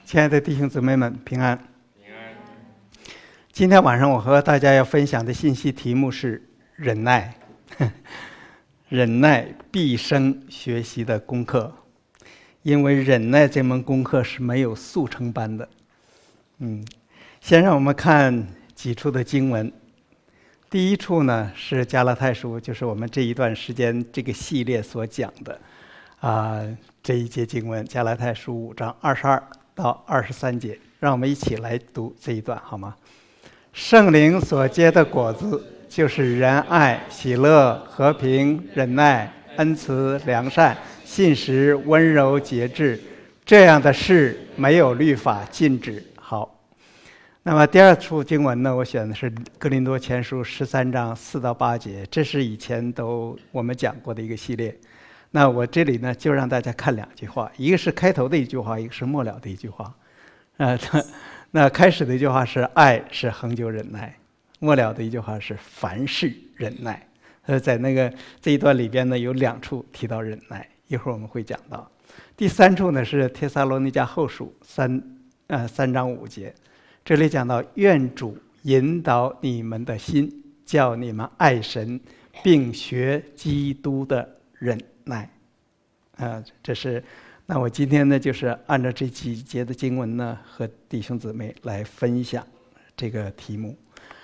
亲爱的弟兄姊妹们，平安。今天晚上我和大家要分享的信息题目是忍耐。忍耐毕生学习的功课，因为忍耐这门功课是没有速成班的。先让我们看几处的经文。第一处呢是加拉太书，就是我们这一段时间这个系列所讲的这一节经文，加拉太书5章22到23节，让我们一起来读这一段好吗？圣灵所结的果子，就是仁爱、喜乐、和平、忍耐、恩慈、良善、信实、温柔、节制，这样的事没有律法禁止。好，那么第二处经文呢，我选的是哥林多前书13章4到8节，这是以前我们讲过的一个系列。那我这里呢就让大家看两句话，一个是开头的一句话，一个是末了的一句话。那开始的一句话是爱是恒久忍耐，末了的一句话是凡事忍耐。在这一段里边呢有两处提到忍耐，一会儿我们会讲到。第三处呢是帖撒罗尼迦后书3章5节，这里讲到愿主引导你们的心，叫你们爱神，并学基督的忍耐。这是那我今天呢就是按照这几节的经文呢和弟兄姊妹来分享这个题目。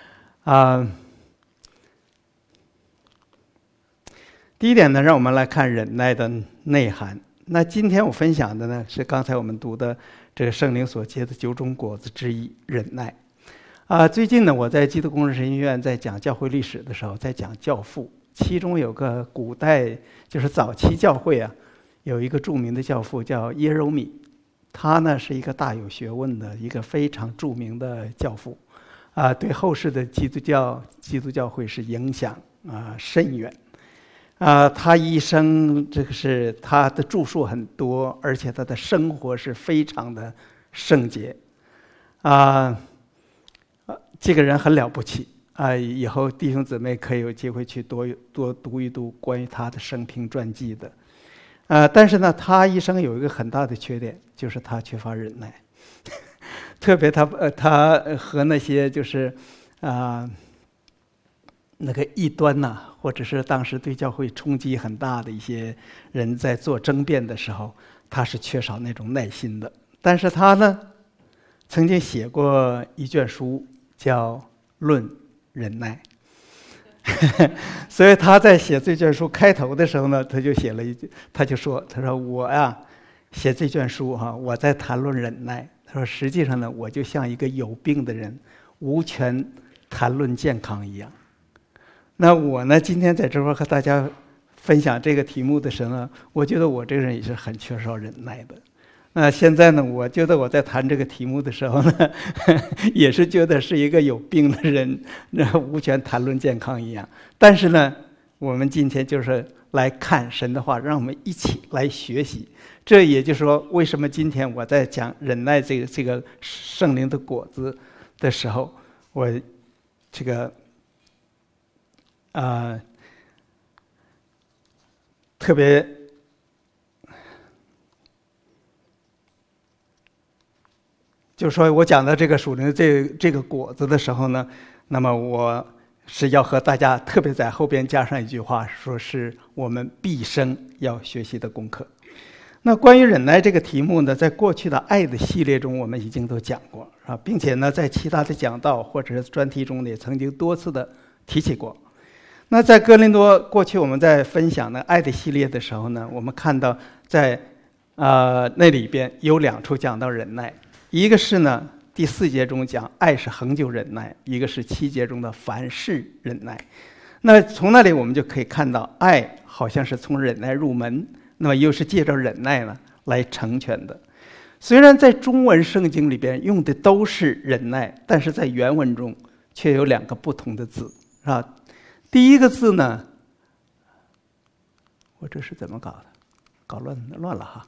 第一点呢，让我们来看忍耐的内涵。那今天我分享的呢是刚才我们读的这个圣灵所结的9种果子之一，忍耐。最近呢我在基督工人神学院在讲教会历史的时候，在讲教父，其中有个古代就是早期教会有一个著名的教父叫耶柔米，他呢是一个大有学问的一个非常著名的教父，对后世的基督教会是影响深远。他一生这个是他的著述很多，而且他的生活是非常的圣洁。这个人很了不起以后弟兄姊妹可以有机会去多读一读关于他的生平传记的。但是呢他一生有一个很大的缺点，就是他缺乏忍耐。特别他和那些就是那个异端或者是当时对教会冲击很大的一些人在做争辩的时候，他是缺少那种耐心的。但是他呢曾经写过一卷书叫《论忍耐》。所以他在写这卷书开头的时候呢，他就写了一句，他说我写这卷书我在谈论忍耐。他说实际上呢，我就像一个有病的人，无权谈论健康一样。那我呢今天在这块和大家分享这个题目的时候呢，我觉得我这个人也是很缺少忍耐的。那现在呢，我觉得我在谈这个题目的时候呢，也是觉得是一个有病的人，无权谈论健康一样。但是呢，我们今天就是来看神的话，让我们一起来学习。这也就是说，为什么今天我在讲忍耐这个圣灵的果子的时候，我这个特别就是说我讲到这个属灵这个果子的时候呢，那么我是要和大家特别在后边加上一句话，说是我们毕生要学习的功课。那关于忍耐这个题目呢，在过去的爱的系列中我们已经都讲过并且呢在其他的讲道或者是专题中也曾经多次的提起过。那在哥林多过去我们在分享的爱的系列的时候呢，我们看到在那里边有两处讲到忍耐，一个是呢第4节中讲爱是恒久忍耐，一个是7节中的凡事忍耐。那从那里我们就可以看到，爱好像是从忍耐入门，那么又是借着忍耐呢来成全的。虽然在中文圣经里边用的都是忍耐，但是在原文中却有2个不同的字第一个字呢，我这是怎么搞的？搞乱了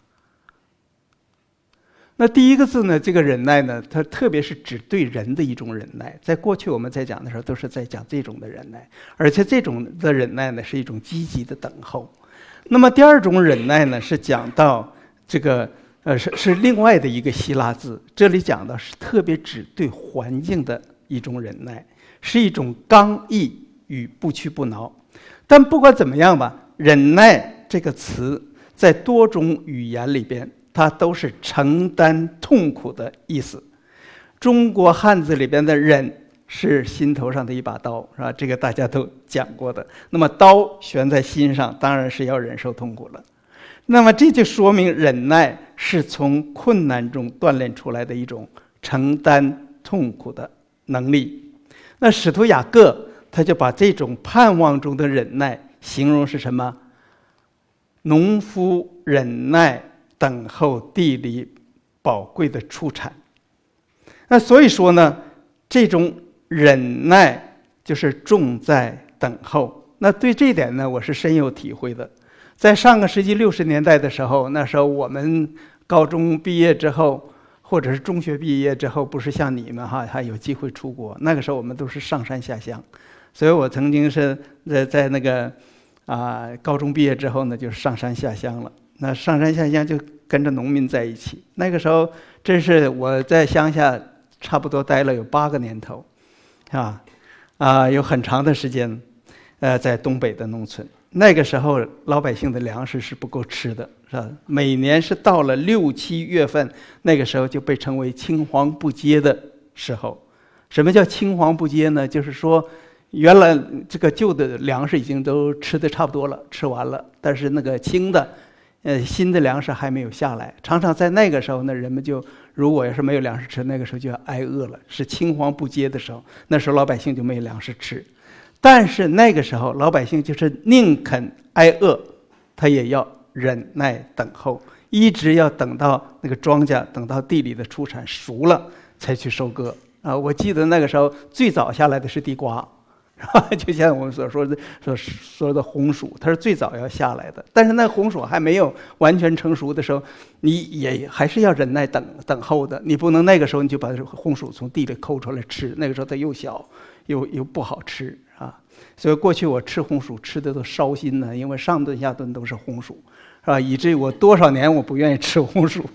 那第一个字呢，这个忍耐呢，它特别是指对人的一种忍耐。在过去我们在讲的时候，都是在讲这种的忍耐，而且这种的忍耐呢，是一种积极的等候。那么第二种忍耐呢，是讲到这个是另外的一个希腊字，这里讲的是特别指对环境的一种忍耐，是一种刚毅与不屈不挠。但不管怎么样吧，忍耐这个词在多种语言里边，它都是承担痛苦的意思。中国汉字里边的忍是心头上的一把刀，是吧？这个大家都讲过的。那么刀悬在心上，当然是要忍受痛苦了。那么这就说明忍耐是从困难中锻炼出来的一种承担痛苦的能力。那使徒雅各他就把这种盼望中的忍耐形容是什么？农夫忍耐等候地里宝贵的出产。那所以说呢，这种忍耐就是重在等候。那对这一点呢，我是深有体会的。在上个世纪60年代的时候，那时候我们高中毕业之后，或者是中学毕业之后，不是像你们还有机会出国。那个时候我们都是上山下乡，所以我曾经是在那个高中毕业之后呢，就是上山下乡了。那上山下乡就跟着农民在一起。那个时候真是我在乡下差不多待了有8个年头，有很长的时间，在东北的农村。那个时候老百姓的粮食是不够吃的，是吧？每年是到了6、7月份，那个时候就被称为青黄不接的时候。什么叫青黄不接呢？就是说原来这个旧的粮食已经都吃得差不多了，吃完了，但是那个新的粮食还没有下来。常常在那个时候呢，人们就如果要是没有粮食吃，那个时候就要挨饿了，是青黄不接的时候。那时候老百姓就没有粮食吃。但是那个时候老百姓就是宁肯挨饿，他也要忍耐等候，一直要等到那个庄稼，等到地里的出产熟了才去收割。我记得那个时候最早下来的是地瓜，是吧？就像我们所说的红薯，它是最早要下来的。但是那红薯还没有完全成熟的时候，你也还是要忍耐等候的。你不能那个时候你就把红薯从地里抠出来吃，那个时候它又小又不好吃啊。所以过去我吃红薯吃的都烧心呢，因为上顿下顿都是红薯，是吧？以至于我多少年我不愿意吃红薯。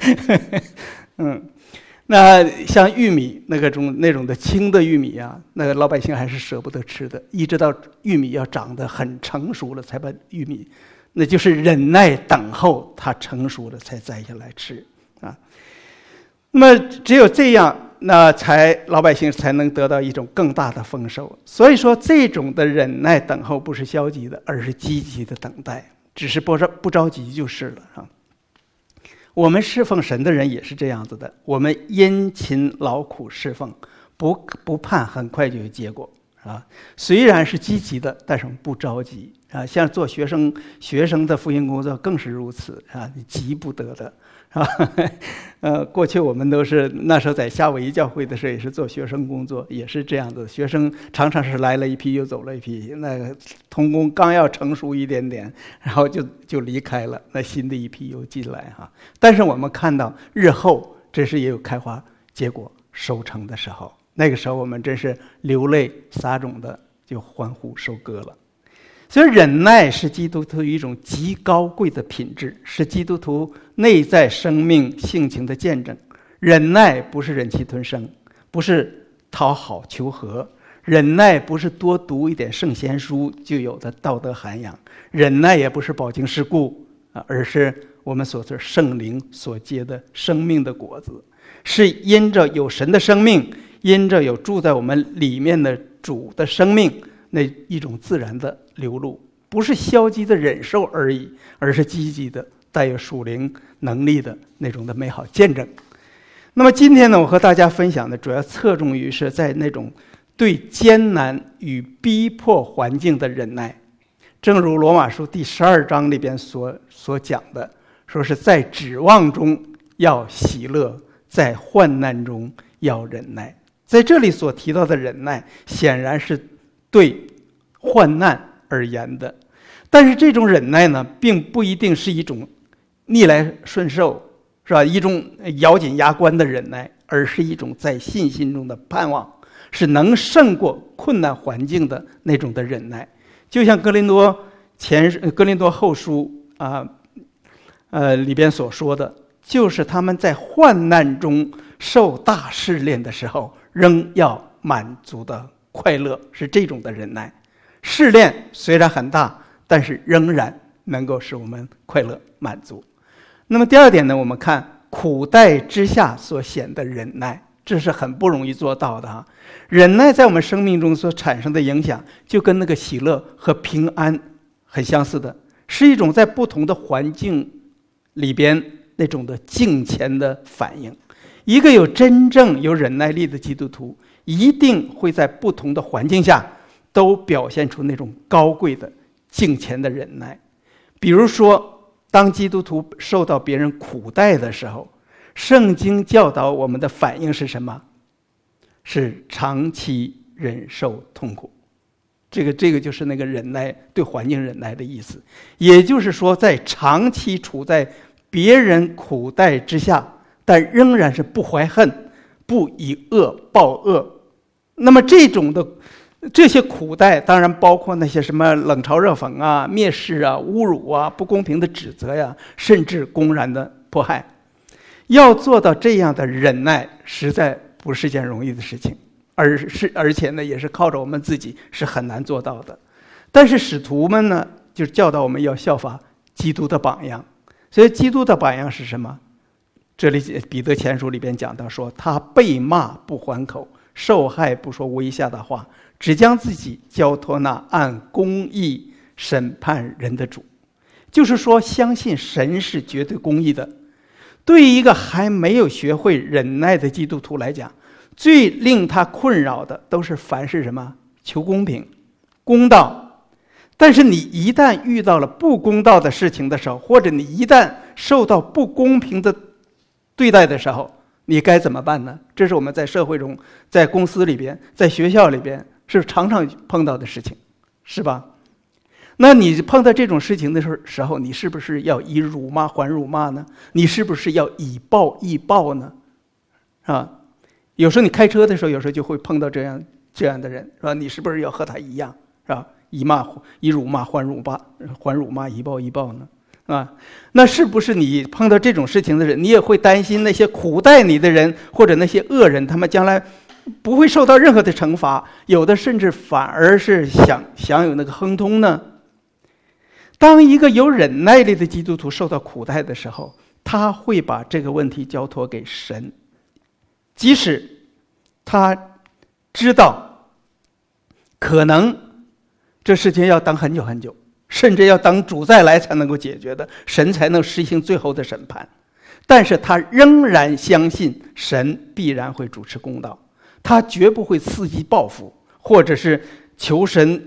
那像玉米那种的青的玉米啊，那个老百姓还是舍不得吃的，一直到玉米要长得很成熟了才把玉米，那就是忍耐等候它成熟了才摘下来吃啊。那么只有这样，那老百姓才能得到一种更大的丰收。所以说这种的忍耐等候不是消极的，而是积极的等待，只是不着急就是了啊。我们侍奉神的人也是这样子的，我们殷勤劳苦侍奉，不盼很快就有结果啊。虽然是积极的，但是我们不着急啊。像做学生的福音工作更是如此啊，你急不得的啊。过去我们都是那时候在夏威夷教会的时候，也是做学生工作，也是这样的。学生常常是来了一批又走了一批，那个同工刚要成熟一点点，然后就离开了，那新的一批又进来哈。但是我们看到日后真是也有开花结果收成的时候，那个时候我们真是流泪撒种的就欢呼收割了。所以忍耐是基督徒一种极高贵的品质，是基督徒内在生命性情的见证。忍耐不是忍气吞声，不是讨好求和，忍耐不是多读一点圣贤书就有的道德涵养，忍耐也不是饱经世故，而是我们所说圣灵所结的生命的果子，是因着有神的生命，因着有住在我们里面的主的生命，那一种自然的流露，不是消极的忍受而已，而是积极的带有属灵能力的那种的美好见证。那么今天呢，我和大家分享的主要侧重于是在那种对艰难与逼迫环境的忍耐。正如罗马书第12章里边所讲的，说是在指望中要喜乐，在患难中要忍耐。在这里所提到的忍耐，显然是对患难而言的。但是这种忍耐呢，并不一定是一种逆来顺受，是吧？一种咬紧牙关的忍耐，而是一种在信心中的盼望，是能胜过困难环境的那种的忍耐。就像哥林多后书里边所说的， 就是他们在患难中受大试炼的时候，仍要满足的快乐，是这种的忍耐。试炼虽然很大，但是仍然能够使我们快乐满足。那么第二点呢，我们看苦待之下所显的忍耐，这是很不容易做到的忍耐在我们生命中所产生的影响，就跟那个喜乐和平安很相似的，是一种在不同的环境里边那种的敬虔的反应。一个真正有忍耐力的基督徒，一定会在不同的环境下都表现出那种高贵的敬虔的忍耐。比如说，当基督徒受到别人苦待的时候，圣经教导我们的反应是什么？是长期忍受痛苦。这个就是那个忍耐，对环境忍耐的意思。也就是说，在长期处在别人苦待之下，但仍然是不怀恨，不以恶报恶。那么这些苦待当然包括那些什么冷嘲热讽啊、蔑视啊、侮辱啊、不公平的指责呀，甚至公然的迫害。要做到这样的忍耐，实在不是件容易的事情，而且呢，也是靠着我们自己是很难做到的。但是使徒们呢，就教导我们要效法基督的榜样。所以基督的榜样是什么？这里彼得前书里边讲到说，他被骂不还口，受害不说威吓的话，只将自己交托那按公义审判人的主。就是说，相信神是绝对公义的。对于一个还没有学会忍耐的基督徒来讲，最令他困扰的都是凡是什么？求公平、公道。但是你一旦遇到了不公道的事情的时候，或者你一旦受到不公平的对待的时候，你该怎么办呢？这是我们在社会中、在公司里边、在学校里边是常常碰到的事情，是吧？那你碰到这种事情的时候，你是不是要以辱骂还辱骂呢？你是不是要以暴易暴呢？有时候你开车的时候，有时候就会碰到这样的人，是吧？你是不是要和他一样，是吧？以辱骂还辱骂，以暴易暴呢？那是不是你碰到这种事情的人，你也会担心那些苦待你的人，或者那些恶人，他们将来不会受到任何的惩罚，有的甚至反而是享有那个亨通呢？当一个有忍耐力的基督徒受到苦待的时候，他会把这个问题交托给神，即使他知道可能这事情要等很久很久，甚至要等主再来才能够解决的，神才能实行最后的审判，但是他仍然相信神必然会主持公道，他绝不会伺机报复，或者是求神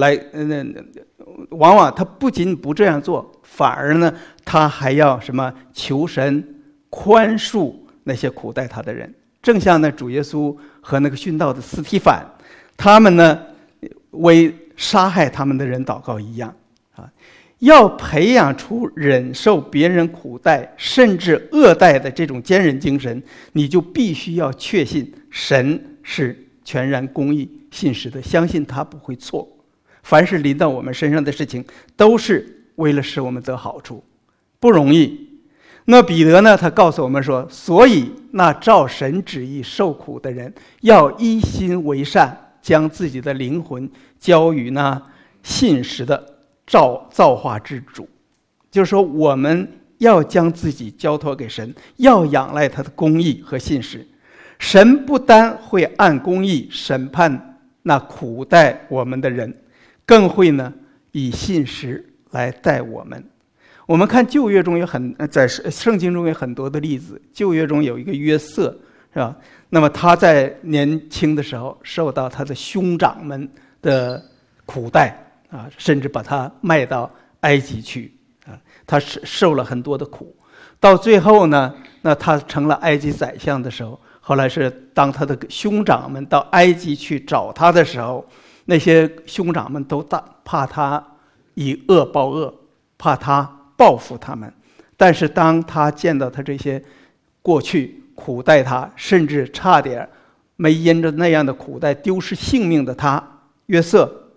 往往他不仅不这样做，反而呢，他还要什么？求神宽恕那些苦待他的人。正像那主耶稣和那个殉道的司提反，他们呢为杀害他们的人祷告一样要培养出忍受别人苦待甚至恶待的这种坚韧精神，你就必须要确信神是全然公义信实的，相信他不会错。凡是临到我们身上的事情，都是为了使我们得好处，不容易。那彼得呢，他告诉我们说，所以那照神旨意受苦的人，要一心为善，将自己的灵魂交与那信实的造化之主。就是说，我们要将自己交托给神，要仰赖他的公义和信实。神不单会按公义审判那苦待我们的人，更会呢以信实来待我们。我们看旧约中在圣经中有很多的例子。旧约中有一个约瑟，是吧？那么他在年轻的时候受到他的兄长们的苦待甚至把他卖到埃及去他受了很多的苦。到最后呢，那他成了埃及宰相的时候，后来是当他的兄长们到埃及去找他的时候，那些兄长们都怕他以恶报恶，怕他报复他们。但是当他见到他这些过去苦待他，甚至差点没因着那样的苦待丢失性命的约瑟，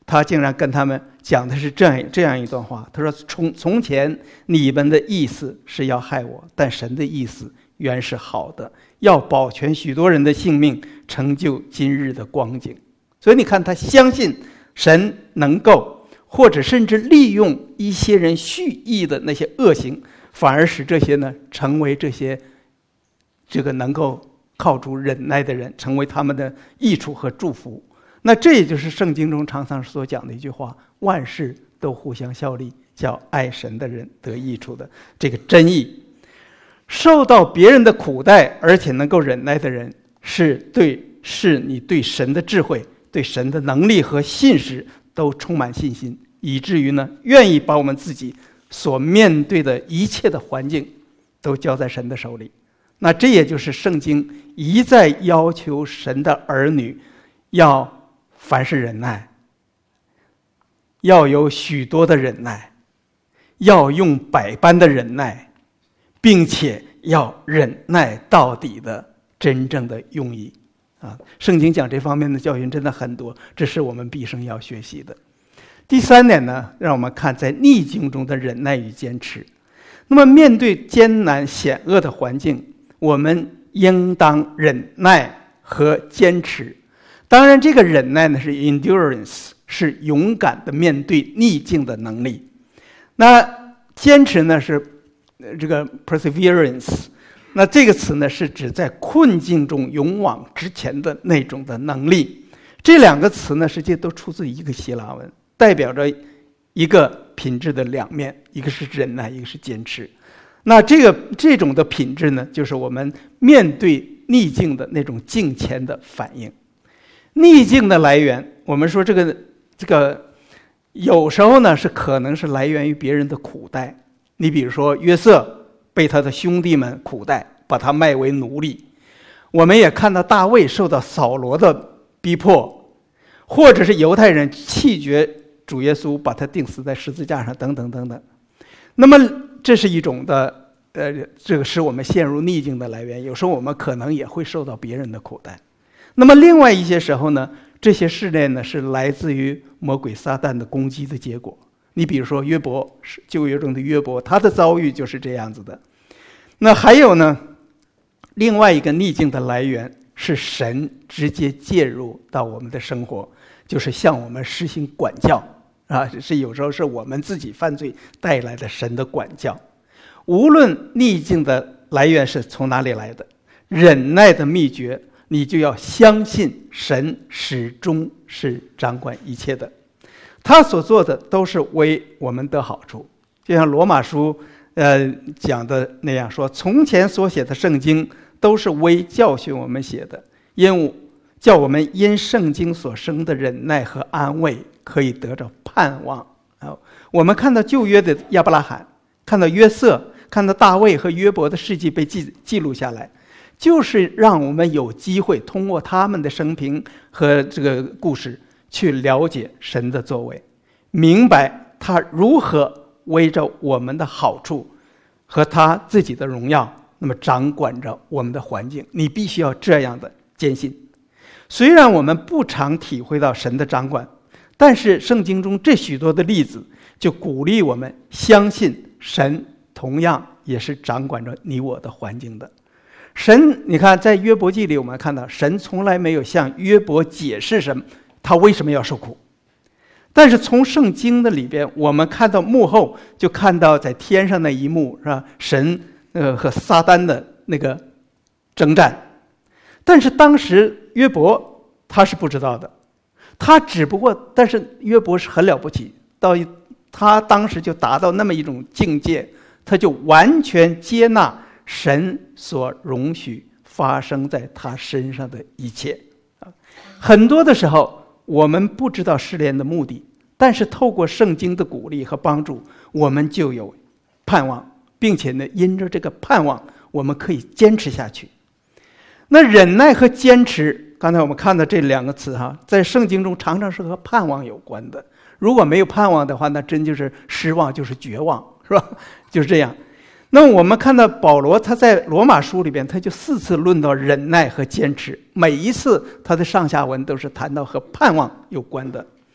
他竟然跟他们讲的是这样一段话，他说从前你们的意思是要害我，但神的意思原是好的，要保全许多人的性命，成就今日的光景。所以你看，他相信神能够，或者甚至利用一些人蓄意的那些恶行，反而使这些呢成为这个能够靠主忍耐的人，成为他们的益处和祝福。那这也就是圣经中常常所讲的一句话，万事都互相效力，叫爱神的人得益处的这个真意。受到别人的苦待而且能够忍耐的人，是你对神的智慧、对神的能力和信实都充满信心，以至于呢愿意把我们自己所面对的一切的环境都交在神的手里。那这也就是圣经一再要求神的儿女要凡事忍耐，要有许多的忍耐，要用百般的忍耐，并且要忍耐到底的真正的用意啊！圣经讲这方面的教训真的很多，这是我们毕生要学习的。第三点呢，让我们看在逆境中的忍耐与坚持。那么面对艰难险恶的环境，我们应当忍耐和坚持。当然这个忍耐呢是 endurance， 是勇敢的面对逆境的能力。那坚持呢是这个 perseverance， 那这个词呢是指在困境中勇往直前的那种的能力。这两个词呢实际都出自一个希腊文，代表着一个品质的两面，一个是忍耐，一个是坚持。那这种的品质呢，就是我们面对逆境的那种敬虔的反应。逆境的来源，我们说这个有时候呢是可能是来源于别人的苦待。你比如说约瑟被他的兄弟们苦待，把他卖为奴隶。我们也看到大卫受到扫罗的逼迫，或者是犹太人弃绝主耶稣，把他钉死在十字架上，等等等等。那么这是一种的这个使我们陷入逆境的来源。有时候我们可能也会受到别人的苦待。那么另外一些时候呢，这些试炼呢是来自于魔鬼撒旦的攻击的结果。你比如说约伯，旧约中的约伯，他的遭遇就是这样子的。那还有呢，另外一个逆境的来源是神直接介入到我们的生活，就是向我们实行管教啊，是有时候是我们自己犯罪带来的神的管教。无论逆境的来源是从哪里来的，忍耐的秘诀，你就要相信神始终是掌管一切的，他所做的都是为我们得好处。就像罗马书讲的那样说，从前所写的圣经都是为教训我们写的，叫我们因圣经所生的忍耐和安慰可以得着盼望。我们看到旧约的亚伯拉罕，看到约瑟，看到大卫和约伯的事迹被记录下来，就是让我们有机会通过他们的生平和这个故事去了解神的作为，明白他如何为着我们的好处和他自己的荣耀，那么掌管着我们的环境。你必须要这样的坚信。虽然我们不常体会到神的掌管，但是圣经中这许多的例子就鼓励我们相信神同样也是掌管着你我的环境的。神，你看在约伯记里，我们看到神从来没有向约伯解释他为什么要受苦。但是从圣经的里边，我们看到幕后，就看到在天上那一幕，是吧？神和撒旦的那个征战。但是当时约伯他是不知道的，但是约伯是很了不起，他当时就达到那么一种境界，他就完全接纳神所容许发生在他身上的一切。很多的时候我们不知道试炼的目的，但是透过圣经的鼓励和帮助，我们就有盼望，并且呢，因着这个盼望，我们可以坚持下去。那忍耐和坚持，刚才我们看到这两个词在圣经中常常是和盼望有关的。如果没有盼望的话，那真就是失望，就是绝望，是吧？就是这样。那我们看到保罗他在罗马书里边，他就4次论到忍耐和坚持，每一次他的上下文都是谈到和盼望有关的。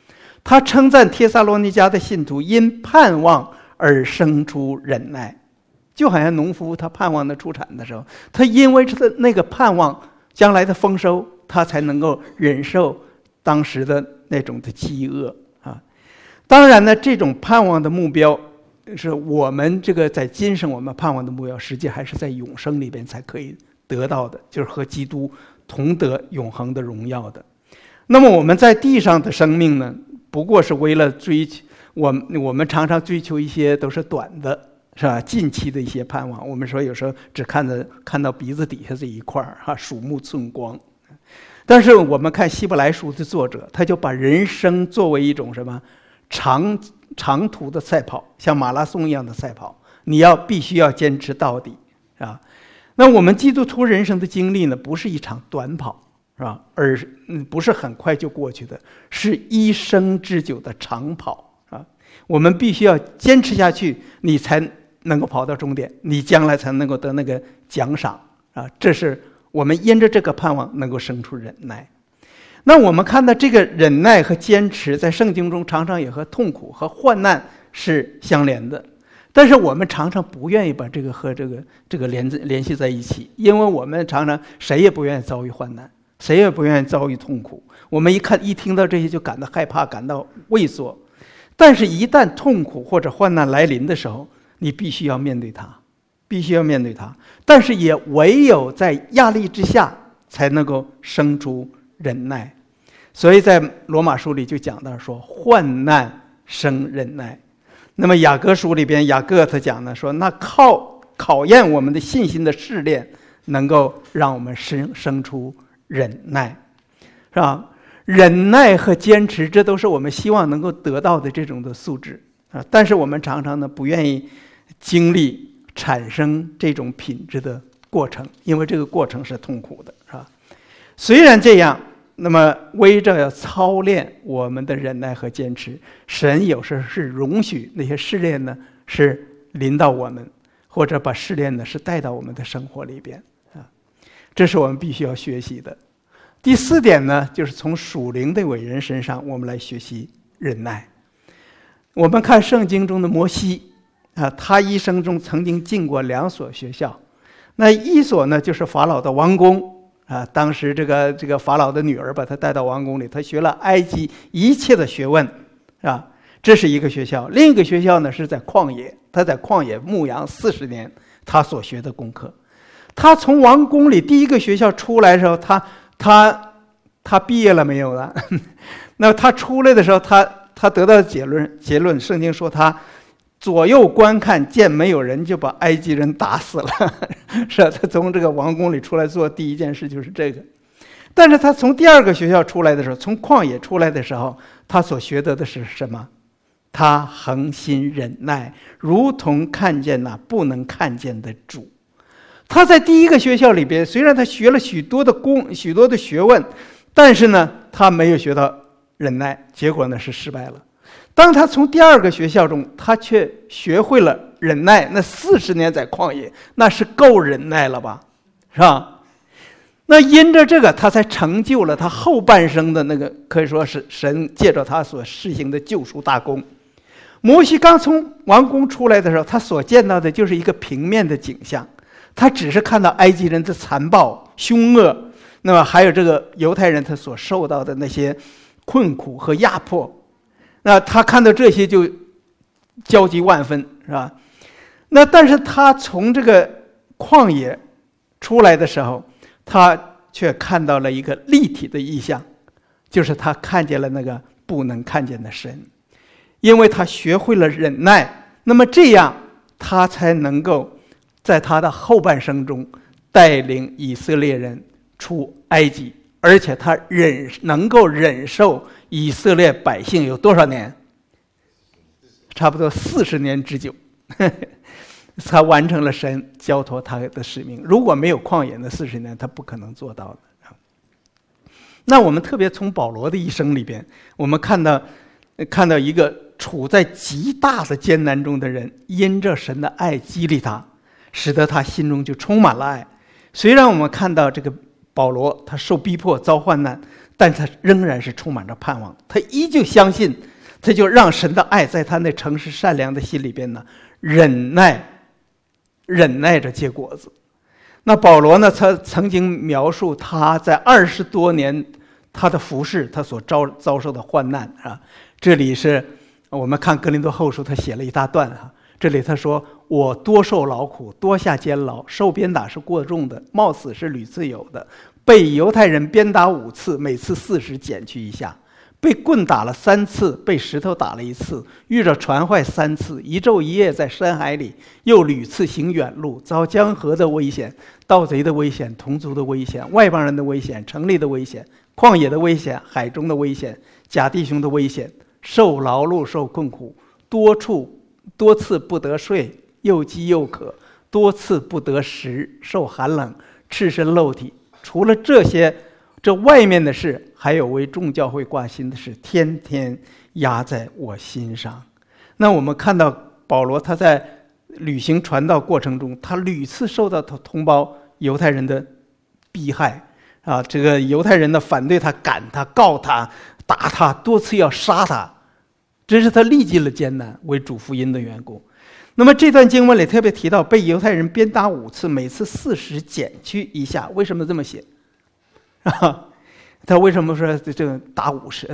他称赞帖撒罗尼迦的信徒因盼望而生出忍耐，就好像农夫他盼望的出产的时候，他因为他的那个盼望将来的丰收，他才能够忍受当时的那种的饥饿啊。当然呢，这种盼望的目标是我们这个在今生我们盼望的目标，实际还是在永生里边才可以得到的，就是和基督同得永恒的荣耀的。那么我们在地上的生命呢，不过是为了追求我们常常追求一些都是短的，是吧？近期的一些盼望，我们说有时候只看到鼻子底下这一块哈，鼠目寸光。但是我们看希伯来书的作者，他就把人生作为一种什么长途的赛跑，像马拉松一样的赛跑，你必须要坚持到底啊。那我们基督徒人生的经历呢，不是一场短跑，是吧？而不是很快就过去的，是一生之久的长跑啊！我们必须要坚持下去，你才能够跑到终点，你将来才能够得那个奖赏啊！这是我们因着这个盼望能够生出忍耐。那我们看到这个忍耐和坚持，在圣经中常常也和痛苦和患难是相连的，但是我们常常不愿意把这个和这个联系在一起，因为我们常常谁也不愿意遭遇患难，谁也不愿意遭遇痛苦。我们一听到这些就感到害怕，感到畏缩。但是一旦痛苦或者患难来临的时候，你必须要面对它，必须要面对它。但是也唯有在压力之下，才能够生出忍耐。所以在罗马书里就讲到说，患难生忍耐。那么雅各书里边，雅各他讲呢，说那靠考验我们的信心的试炼，能够让我们生出忍耐，是吧？忍耐和坚持，这都是我们希望能够得到的这种的素质啊。但是我们常常呢不愿意经历产生这种品质的过程，因为这个过程是痛苦的，是吧？虽然这样，那么为着要操练我们的忍耐和坚持，神有时是容许那些试炼呢是临到我们，或者把试炼呢是带到我们的生活里边啊。这是我们必须要学习的。第四点呢，就是从属灵的伟人身上我们来学习忍耐。我们看圣经中的摩西啊，他一生中曾经进过2所学校。那一所呢就是法老的王宫啊，当时这个法老的女儿把他带到王宫里，他学了埃及一切的学问啊，这是一个学校。另一个学校呢是在旷野，他在旷野牧羊40年，他所学的功课。他从王宫里第一个学校出来的时候，他毕业了没有呢？那他出来的时候，他得到结论，圣经说他左右观看，见没有人，就把埃及人打死了。是吧？他从这个王宫里出来做第一件事就是这个。但是他从第2个学校出来的时候，从旷野出来的时候，他所学的是什么？他恒心忍耐，如同看见那不能看见的主。他在第1个学校里边，虽然他学了许多的学问，但是呢，他没有学到忍耐，结果呢是失败了。当他从第2个学校中，他却学会了忍耐，那40年在旷野，那是够忍耐了吧，是吧？那因着这个，他才成就了他后半生的那个，可以说是神借着他所施行的救赎大功。摩西刚从王宫出来的时候，他所见到的就是一个平面的景象，他只是看到埃及人的残暴凶恶，那么还有这个犹太人他所受到的那些困苦和压迫，那他看到这些就焦急万分，是吧？那但是他从这个旷野出来的时候，他却看到了一个立体的意象，就是他看见了那个不能看见的神。因为他学会了忍耐，那么这样他才能够在他的后半生中带领以色列人出埃及，而且他能够忍受以色列百姓有多少年？差不多40年之久。他完成了神交托他的使命。如果没有旷野的40年，他不可能做到的。那我们特别从保罗的一生里边，我们看到一个处在极大的艰难中的人，因着神的爱激励他，使得他心中就充满了爱。虽然我们看到这个保罗他受逼迫遭患难，但他仍然是充满着盼望，他依旧相信他就让神的爱在他那诚实善良的心里边呢，忍耐着结果子。那保罗呢，他曾经描述他在20多年他的服事，他所遭受的患难啊。这里是我们看哥林多后书，他写了一大段啊。这里他说：“我多受劳苦，多下监牢，受鞭打是过重的，冒死是屡次有的。被犹太人鞭打5次，每次40减去1下；被棍打了3次，被石头打了1次；遇着船坏3次，1昼1夜在深海里，又屡次行远路，遭江河的危险、盗贼的危险、同族的危险、外邦人的危险、城里的危险、旷野的危险、海中的危险、假弟兄的危险，受劳碌，受困苦，多次不得睡，又饥又渴，多次不得食，受寒冷，赤身露体。除了这些，这外面的事，还有为众教会挂心的事，天天压在我心上。”那我们看到保罗他在履行传道过程中，他屡次受到他同胞犹太人的逼害啊，这个犹太人的反对他、赶他、告他、打他，多次要杀他，这是他历尽了艰难为主福音的缘故。那么这段经文里特别提到被犹太人鞭打5次，每次40减去1下，为什么这么写啊？他为什么说这个打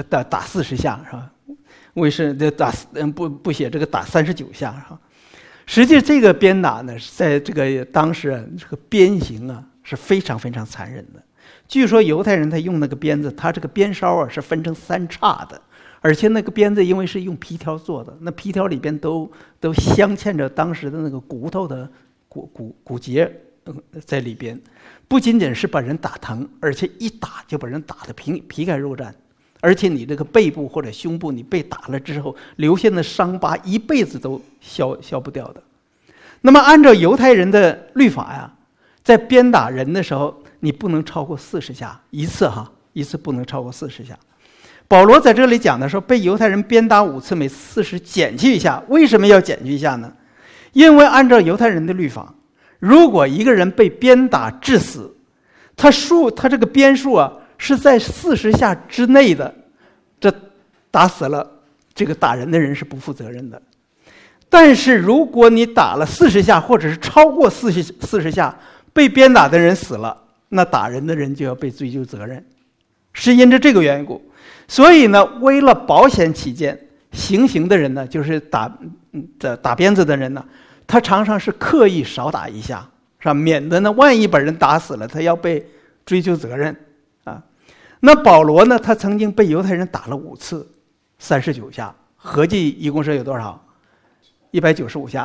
40下是吧？为什么不写这个打39下是吧？实际这个鞭打呢，在这个当时这个鞭刑啊是非常非常残忍的。据说犹太人他用那个鞭子，他这个鞭梢啊是分成3叉的。而且那个鞭子因为是用皮条做的，那皮条里边都镶嵌着当时的那个骨头的骨节在里边，不仅仅是把人打疼，而且一打就把人打得皮开肉绽，而且你这个背部或者胸部你被打了之后留下的伤疤一辈子都消不掉的。那么按照犹太人的律法呀，在鞭打人的时候你不能超过40下一次不能超过40下。保罗在这里讲的时候，被犹太人鞭打5次，每次40减去1下。为什么要减去1下呢？因为按照犹太人的律法，如果一个人被鞭打致死，他这个鞭数啊是在40下之内的，这打死了，这个打人的人是不负责任的。但是如果你打了40下，或者是超过40下，被鞭打的人死了，那打人的人就要被追究责任，是因着这个缘故。所以呢，为了保险起见，行刑的人呢，就是打鞭子的人呢，他常常是刻意少打1下，是吧？免得呢，万一把人打死了，他要被追究责任啊。那保罗呢，他曾经被犹太人打了5次，39下，合计一共是有多少？195下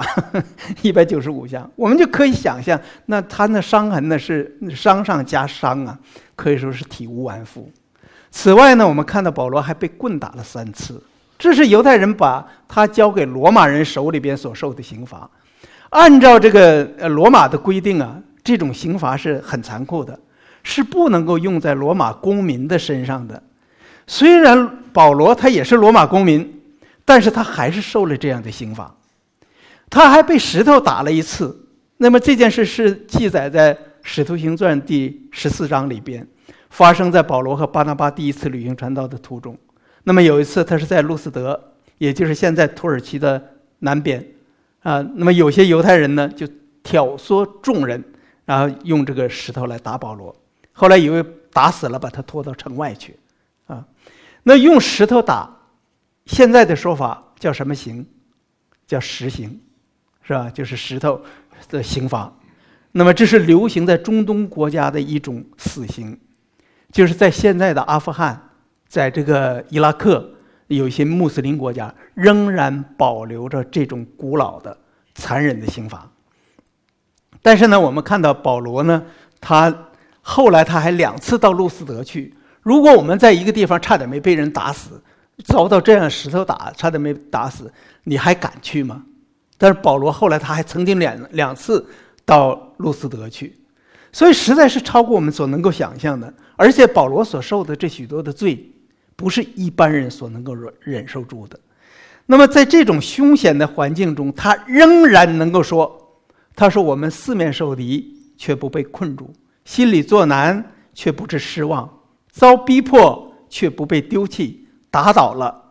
，195下。我们就可以想象，那他那伤痕呢是伤上加伤啊，可以说是体无完肤。此外呢，我们看到保罗还被棍打了3次，这是犹太人把他交给罗马人手里边所受的刑罚。按照这个罗马的规定啊，这种刑罚是很残酷的，是不能够用在罗马公民的身上的。虽然保罗他也是罗马公民，但是他还是受了这样的刑罚。他还被石头打了1次。那么这件事是记载在《使徒行传》第14章里边，发生在保罗和巴拿巴第一次旅行传道的途中。那么有一次他是在路斯德，也就是现在土耳其的南边啊。那么有些犹太人呢就挑唆众人，然后用这个石头来打保罗。后来以为打死了，把他拖到城外去啊。那用石头打，现在的说法叫什么刑？叫石刑，是吧？就是石头的刑罚。那么这是流行在中东国家的一种死刑，就是在现在的阿富汗，在这个伊拉克有一些穆斯林国家仍然保留着这种古老的残忍的刑罚。但是呢，我们看到保罗呢，他后来他还2次到路斯德去。如果我们在一个地方差点没被人打死，遭到这样石头打，差点没打死，你还敢去吗？但是保罗后来他还曾经两次到路斯德去，所以实在是超过我们所能够想象的。而且保罗所受的这许多的罪，不是一般人所能够忍受住的。那么在这种凶险的环境中，他仍然能够说，他说我们四面受敌，却不被困住，心里作难，却不致失望，遭逼迫，却不被丢弃，打倒了，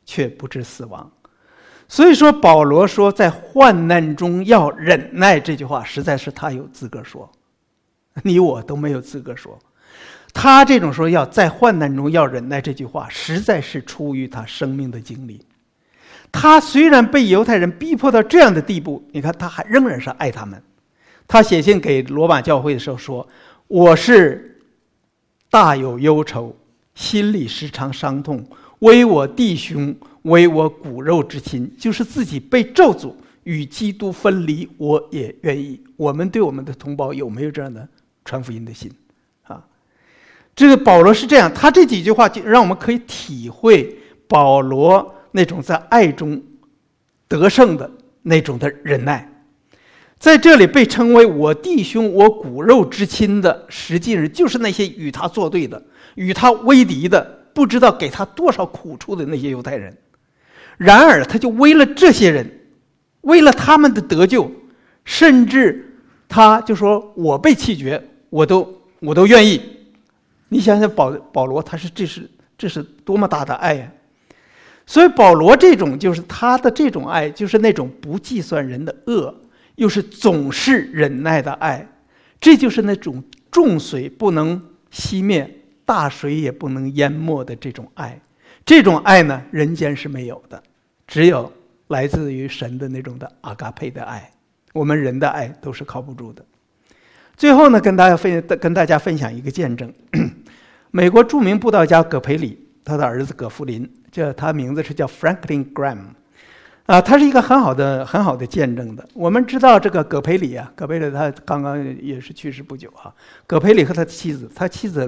却不致死亡。所以说保罗说在患难中要忍耐，这句话实在是他有资格说，你我都没有资格说。他这种说要在患难中要忍耐这句话，实在是出于他生命的经历。他虽然被犹太人逼迫到这样的地步，你看他还仍然是爱他们。他写信给罗马教会的时候说，我是大有忧愁，心里时常伤痛，为我弟兄，为我骨肉之亲，就是自己被咒诅与基督分离，我也愿意。我们对我们的同胞有没有这样的传福音的心啊？这个保罗是这样，他这几句话就让我们可以体会保罗那种在爱中得胜的那种的忍耐。在这里被称为我弟兄我骨肉之亲的，实际上就是那些与他作对的，与他为敌的，不知道给他多少苦处的那些犹太人。然而他就为了这些人，为了他们的得救，甚至他就说我被弃绝我都愿意。你想想保罗这是多么大的爱呀！所以保罗这种就是他的这种爱，就是那种不计算人的恶，又是总是忍耐的爱，这就是那种重水不能熄灭，大水也不能淹没的这种爱。这种爱呢，人间是没有的，只有来自于神的那种的阿嘎佩的爱，我们人的爱都是靠不住的。最后呢，跟大家分享一个见证。美国著名布道家葛培理，他的儿子葛福林，他名字是叫 Franklin Graham， 他是一个很好的见证的。我们知道这个葛培理他刚刚也是去世不久啊。葛培理和他妻子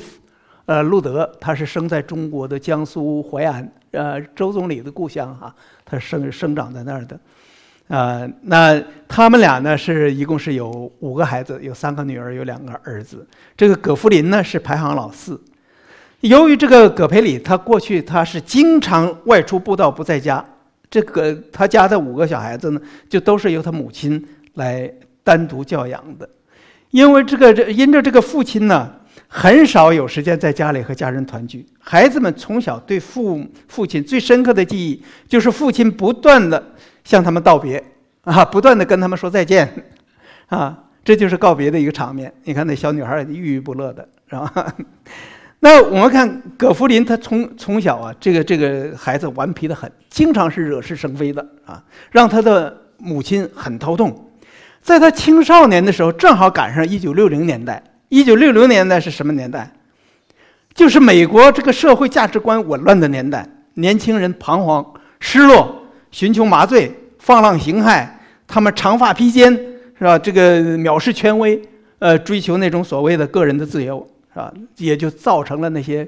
Ruth， 路德，他是生在中国的江苏淮安，周总理的故乡哈，他生长在那儿的。那他们俩呢一共是有5个孩子，有3个女儿，有2个儿子。这个葛福林呢是排行老4。由于这个葛培理他过去他是经常外出布道不在家，他家的5个小孩子呢就都是由他母亲来单独教养的。因着这个父亲呢很少有时间在家里和家人团聚，孩子们从小对父亲最深刻的记忆就是父亲不断的向他们道别不断的跟他们说再见这就是告别的一个场面。你看那小女孩郁郁不乐的，是吧？那我们看葛福林，他从小这个孩子顽皮的很，经常是惹是生非的让他的母亲很头痛。在他青少年的时候，正好赶上1960年代。1960年代是什么年代？就是美国这个社会价值观紊乱的年代，年轻人彷徨失落，寻求麻醉，放浪形骸，他们长发披肩，是吧？这个藐视权威，追求那种所谓的个人的自由，是吧？也就造成了那些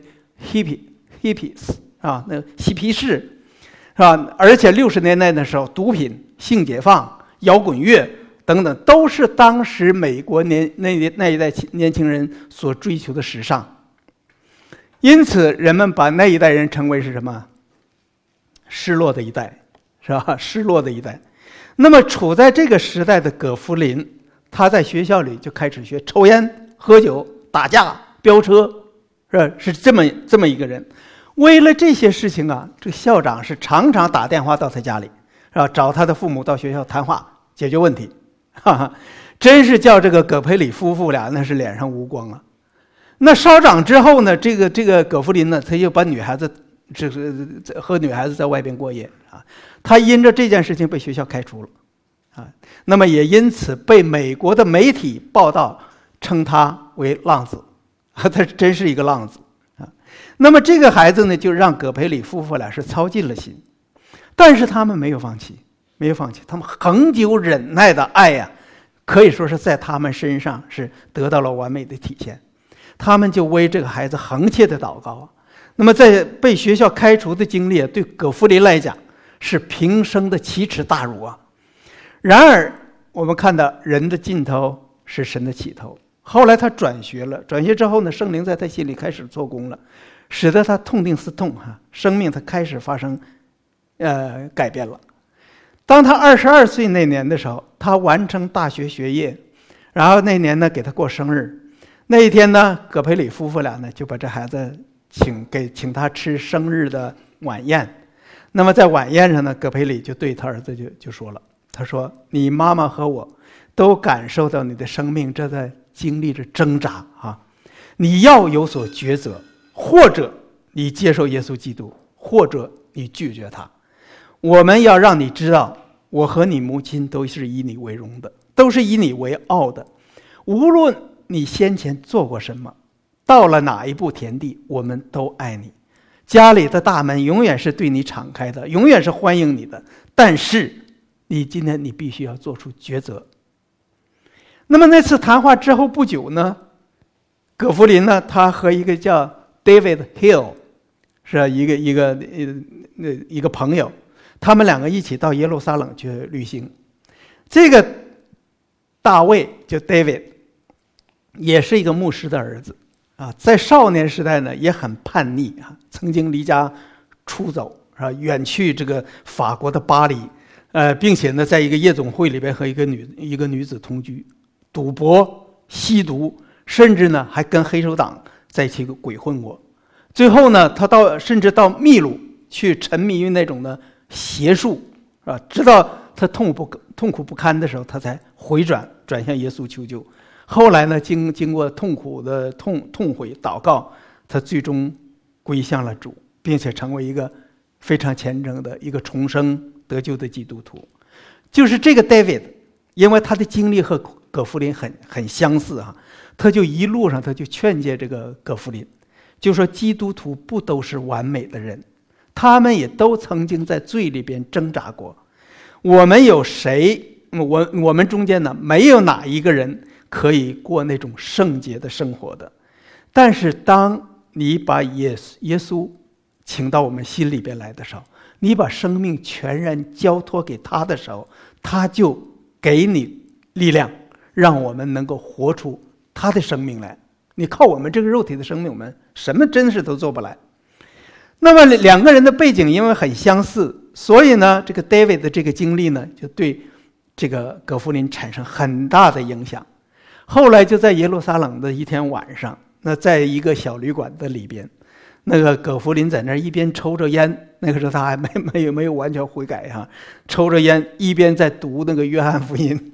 hippies 那嬉皮士，是吧？而且60年代的时候，毒品、性解放、摇滚乐等等，都是当时美国那一代年轻人所追求的时尚。因此，人们把那一代人称为是什么？失落的一代，是吧？失落的一代。那么，处在这个时代的葛福林，他在学校里就开始学抽烟、喝酒、打架、飙车，是这么一个人。为了这些事情这个校长是常常打电话到他家里，是吧？找他的父母到学校谈话解决问题。真是叫这个葛培理夫妇俩那是脸上无光啊。那稍长之后呢，这个葛福林呢，他就把女孩子和女孩子在外边过夜他因着这件事情被学校开除了那么也因此被美国的媒体报道称他为浪子他真是一个浪子那么这个孩子呢，就让葛培理夫妇俩是操尽了心，但是他们没有放弃，他们恒久忍耐的爱可以说是在他们身上是得到了完美的体现。他们就为这个孩子恒切的祷告那么在被学校开除的经历对葛福林来讲是平生的奇耻大辱然而我们看到人的尽头是神的起头。后来他转学了，转学之后呢，圣灵在他心里开始做工了，使得他痛定思痛生命他开始发生改变了。当他22岁那年的时候，他完成大学学业，然后那年呢给他过生日。那一天呢，葛培理夫妇俩呢就把这孩子请他吃生日的晚宴。 那么在晚宴上呢，葛培理就对他儿子就说了，他说：“你妈妈和我都感受到你的生命正在经历着挣扎啊，你要有所抉择，或者你接受耶稣基督，或者你拒绝他。我们要让你知道，我和你母亲都是以你为荣的，都是以你为傲的。无论你先前做过什么，到了哪一步田地，我们都爱你。家里的大门永远是对你敞开的，永远是欢迎你的。但是你今天你必须要做出抉择。”那么那次谈话之后不久呢，葛福林呢，他和一个叫 David Hill 是一个朋友，他们两个一起到耶路撒冷去旅行。这个大卫就 David 也是一个牧师的儿子啊，在少年时代呢也很叛逆啊，曾经离家出走啊，远去这个法国的巴黎，并且呢在一个夜总会里边和一个女子同居，赌博、吸毒，甚至呢还跟黑手党在一起鬼混过。最后呢，他甚至到秘鲁去沉迷于那种的邪术啊，直到他痛苦不堪的时候，他才转向耶稣求救。后来呢，经过痛苦的痛悔祷告，他最终归向了主，并且成为一个非常虔诚的一个重生得救的基督徒。就是这个 David， 因为他的经历和葛福林很相似啊，他就一路上他就劝诫这个葛福林，就说基督徒不都是完美的人，他们也都曾经在罪里边挣扎过。我们有谁？我们中间呢，没有哪一个人可以过那种圣洁的生活的。但是当你把耶稣请到我们心里边来的时候，你把生命全然交托给他的时候，他就给你力量，让我们能够活出他的生命来。你靠我们这个肉体的生命，我们什么真是都做不来。那么两个人的背景因为很相似，所以呢，这个 David 的这个经历呢，就对这个葛福林产生很大的影响。后来就在耶路撒冷的一天晚上，那在一个小旅馆的里边，那个葛福林在那一边抽着烟，那个时候他还没有完全悔改哈，抽着烟一边在读那个约翰福音，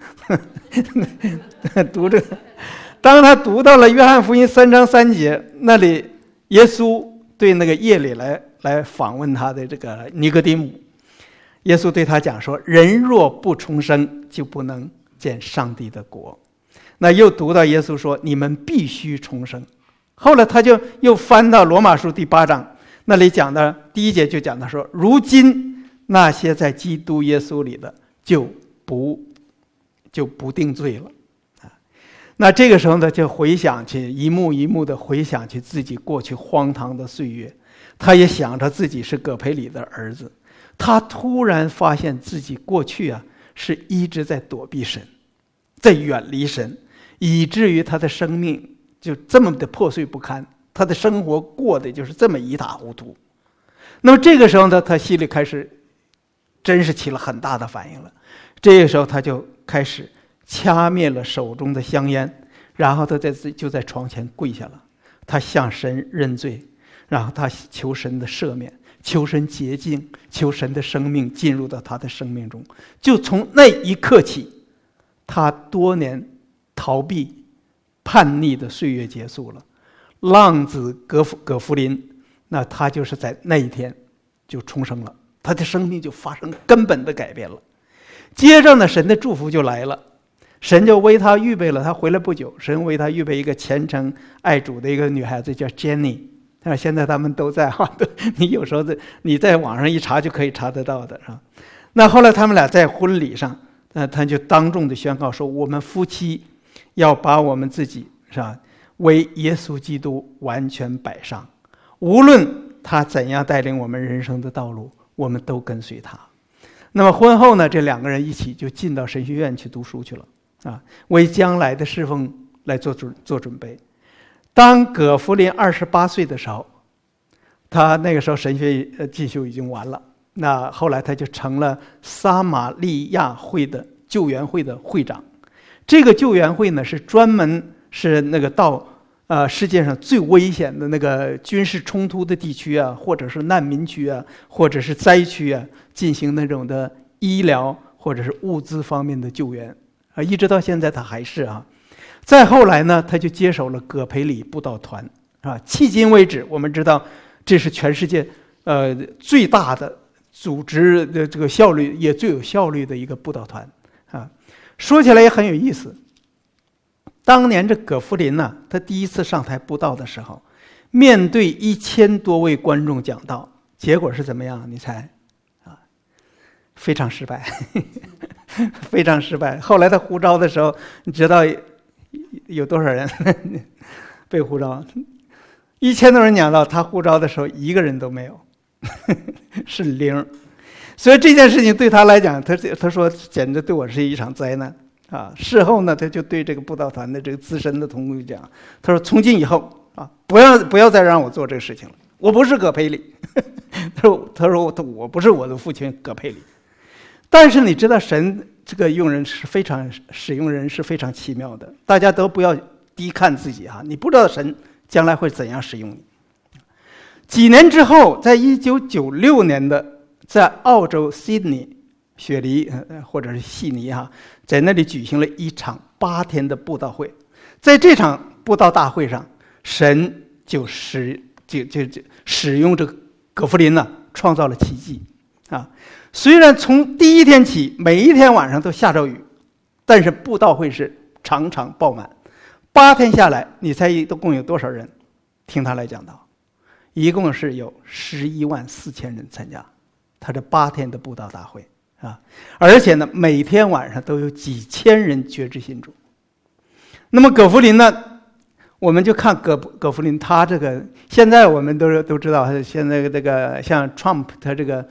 读着。当他读到了约翰福音3章3节，那里耶稣对那个夜里来访问他的这个尼哥底母，耶稣对他讲说：“人若不重生，就不能见上帝的国。”那又读到耶稣说：“你们必须重生。”后来他就又翻到罗马书第8章，那里讲的第1节就讲到说：“如今那些在基督耶稣里的，就不定罪了。”那这个时候呢，就回想起一幕一幕的回想起自己过去荒唐的岁月。他也想着自己是葛培理的儿子，他突然发现自己过去是一直在躲避神，在远离神，以至于他的生命就这么的破碎不堪，他的生活过得就是这么一塌糊涂。那么这个时候呢，他心里开始真是起了很大的反应了。这个时候他就开始掐灭了手中的香烟，然后他就在床前跪下了，他向神认罪，然后他求神的赦免，求神洁净，求神的生命进入到他的生命中。就从那一刻起，他多年逃避叛逆的岁月结束了。浪子葛福林，那他就是在那一天就重生了，他的生命就发生根本的改变了。接着呢，神的祝福就来了，神就为他预备了，他回来不久，神为他预备一个虔诚爱主的一个女孩子，叫 Jenny。现在他们都在你有时候你在网上一查就可以查得到的是吧？那后来他们俩在婚礼上，他就当众的宣告说：“我们夫妻要把我们自己是吧，为耶稣基督完全摆上，无论他怎样带领我们人生的道路，我们都跟随他。”那么婚后呢，这两个人一起就进到神学院去读书去了啊，为将来的侍奉来做准备。当葛福林28岁的时候，他那个时候神学进修已经完了，那后来他就成了撒玛利亚会的救援会的会长。这个救援会呢，是专门是那个到世界上最危险的那个军事冲突的地区啊，或者是难民区啊，或者是灾区啊，进行那种的医疗或者是物资方面的救援啊，一直到现在他还是啊。再后来呢，他就接手了葛培理布道团啊，迄今为止，我们知道这是全世界最大的组织的这个效率也最有效率的一个布道团啊。说起来也很有意思。当年这葛福林呢，他第一次上台布道的时候，面对1000多位观众讲道，结果是怎么样？你猜？啊，非常失败，非常失败。后来他呼召的时候，你知道有多少人被呼召？1000多人讲道，他呼召的时候1个人都没有，是0。所以这件事情对他来讲，他说简直对我是一场灾难。啊，事后呢，他就对这个布道团的这个资深的同工讲，他说：“从今以后啊，不要再让我做这个事情了。我不是葛培理，他说我不是我的父亲葛培理。但是你知道，神这个用人是非常使用人是非常奇妙的，大家都不要低看自己哈，你不知道神将来会怎样使用你。几年之后，在1996年的在澳洲悉尼。”雪梨或者是悉尼哈，在那里举行了一场8天的布道会。在这场布道大会上，神就使用这个葛福林呢，创造了奇迹啊！虽然从第1天起，每一天晚上都下着雨，但是布道会是场场爆满。8天下来，你猜一共有多少人听他来讲道？一共是有114000人参加他这8天的布道大会。啊，而且呢，每天晚上都有几千人决志信主。那么葛福林呢，我们就看葛福林他这个，现在我们都知道，现在这个像 Trump 他这个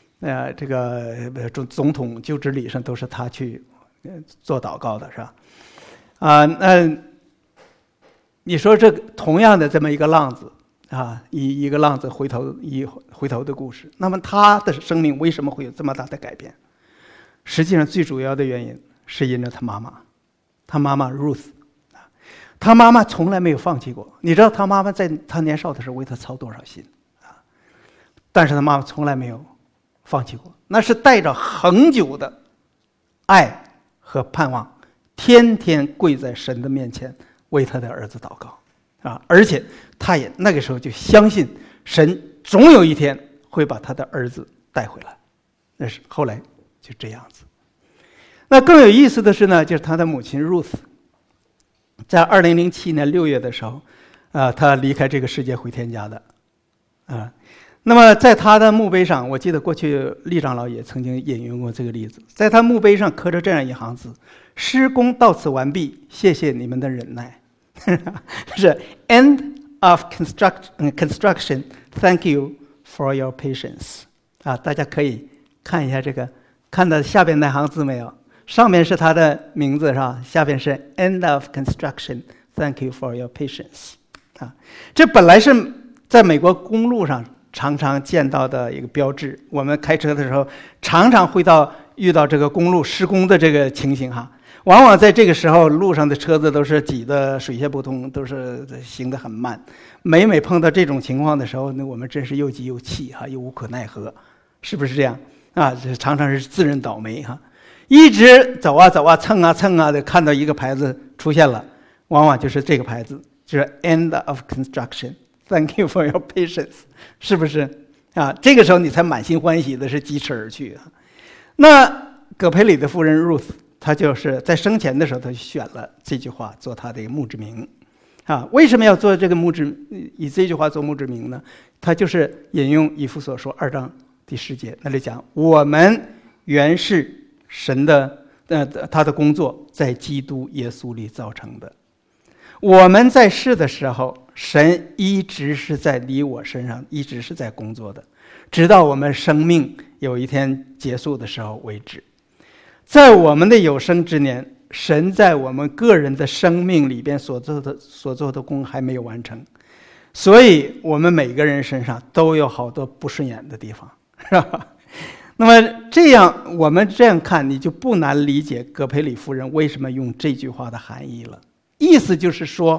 总统就职礼上都是他去做祷告的，是吧？啊，那你说这同样的这么一个浪子啊，一个浪子回头的故事，那么他的生命为什么会有这么大的改变？实际上最主要的原因是因着他妈妈 Ruth， 他妈妈从来没有放弃过。你知道他妈妈在他年少的时候为他操多少心啊？但是他妈妈从来没有放弃过，那是带着恒久的爱和盼望，天天跪在神的面前为他的儿子祷告啊！而且他也那个时候就相信神总有一天会把他的儿子带回来。那是后来就这样子。那更有意思的是呢，就是他的母亲 Ruth， 在2007年6月的时候，他离开这个世界回天家的，啊。那么在他的墓碑上，我记得过去厉长老也曾经引用过这个例子，在他墓碑上刻着这样一行字：施工到此完毕，谢谢你们的忍耐。是 End of construction, thank you for your patience。啊，大家可以看一下这个，看到下边那行字没有？上面是他的名字是吧？下边是 End of construction, thank you for your patience。啊，这本来是在美国公路上常常见到的一个标志。我们开车的时候，常常会遇到这个公路施工的这个情形哈。往往在这个时候，路上的车子都是挤得水泄不通，都是行得很慢。每碰到这种情况的时候，那我们真是又急又气哈，又无可奈何，是不是这样啊？这常常是自认倒霉哈。一直走啊走啊，蹭啊蹭啊的，看到一个牌子出现了，往往就是这个牌子，就是 End of construction。Thank you for your patience， 是不是啊？这个时候你才满心欢喜的是疾驰而去啊。那葛培理的夫人 Ruth， 她就是在生前的时候，她选了这句话做她的墓志铭啊。为什么要做这个以这句话做墓志铭呢？她就是引用以弗所书2章第10节，那里讲我们原是神的他的工作在基督耶稣里造成的。我们在世的时候，神一直是在你我身上，一直是在工作的，直到我们生命有一天结束的时候为止。在我们的有生之年，神在我们个人的生命里边所做的工还没有完成，所以我们每个人身上都有好多不顺眼的地方，是吧？那么我们这样看，你就不难理解葛培理夫人为什么用这句话的含义了。意思就是说，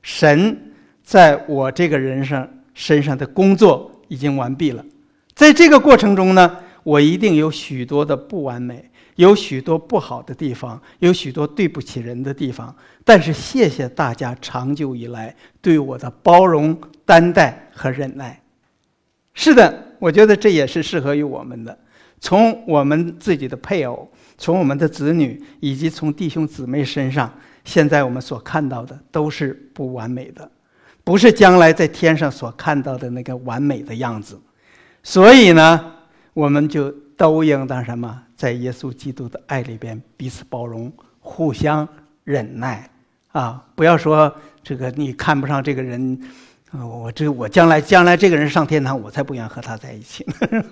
神在我这个人身上的工作已经完毕了。在这个过程中呢，我一定有许多的不完美，有许多不好的地方，有许多对不起人的地方，但是谢谢大家长久以来对我的包容、担待和忍耐。是的，我觉得这也是适合于我们的。从我们自己的配偶，从我们的子女，以及从弟兄姊妹身上，现在我们所看到的都是不完美的，不是将来在天上所看到的那个完美的样子。所以呢，我们就都应当什么？在耶稣基督的爱里边彼此包容，互相忍耐啊！不要说这个你看不上这个人，我将来这个人上天堂，我才不愿和他在一起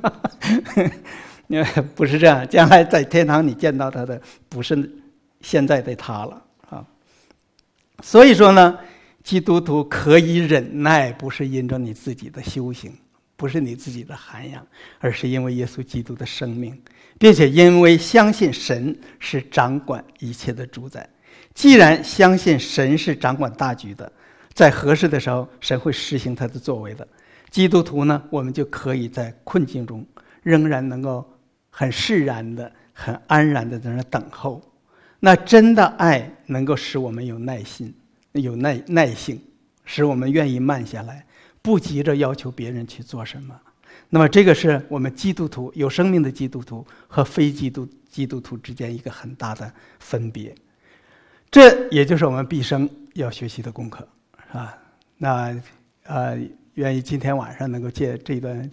呢。不是这样，将来在天堂你见到他的不是现在的他了啊。所以说呢，基督徒可以忍耐，不是因着你自己的修行，不是你自己的涵养，而是因为耶稣基督的生命，并且因为相信神是掌管一切的主宰。既然相信神是掌管大局的，在合适的时候神会实行他的作为的。基督徒呢，我们就可以在困境中仍然能够很释然的、很安然的在那等候。那真的爱能够使我们有耐心、有耐性，使我们愿意慢下来，不急着要求别人去做什么。那么这个是我们基督徒、有生命的基督徒和非基督徒之间一个很大的分别。这也就是我们毕生要学习的功课啊。那愿意今天晚上能够借这段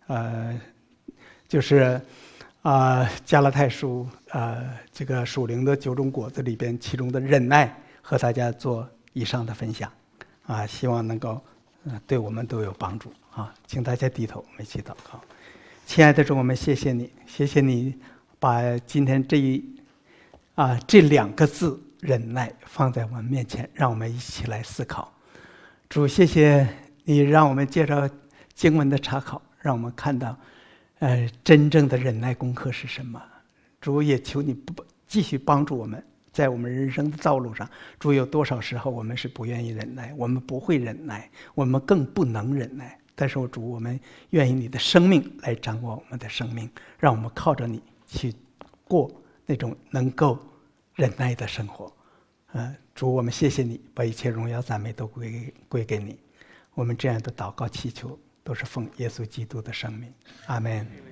就是加拉太书这个属灵的9种果子里边其中的忍耐，和大家做以上的分享啊，希望能够对我们都有帮助啊。请大家低头，我们一起祷告。亲爱的主，我们谢谢你，谢谢你把今天这2个字忍耐放在我们面前，让我们一起来思考。主，谢谢你让我们借着经文的查考，让我们看到真正的忍耐功课是什么。主，也求你继续帮助我们，在我们人生的道路上。主，有多少时候我们是不愿意忍耐，我们不会忍耐，我们更不能忍耐。但是主，我们愿意你的生命来掌握我们的生命，让我们靠着你去过那种能够忍耐的生活。主，我们谢谢你，把一切荣耀赞美都归给你。我们这样的祷告祈求都是奉耶稣基督的圣名，阿们。